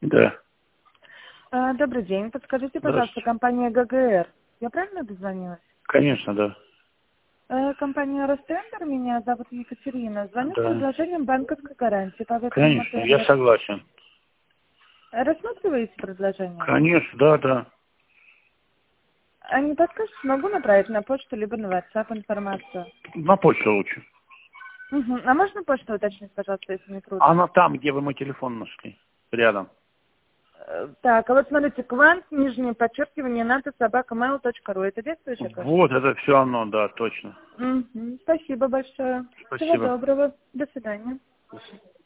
Да. Добрый день. Подскажите, пожалуйста, Здравствуйте. компания ГГР. Я правильно дозвонилась? Конечно, да. Компания Ростендер, меня зовут Екатерина. Звоню с Да. предложением банковской гарантии по выданному Конечно, я тендеру. согласен. Рассматриваете предложение? Конечно, да, да. А не подскажете, могу направить на почту, либо на WhatsApp информацию? На почту лучше. Угу. А можно почту уточнить, пожалуйста, если не трудно? Она там, где вы мой телефон нашли. Рядом. Так, а вот смотрите, квант, нижнее подчеркивание, nato@mail.ru. Это действующая почта? Вот, это все оно, да, точно. Спасибо большое. Всего Спасибо. доброго. До свидания.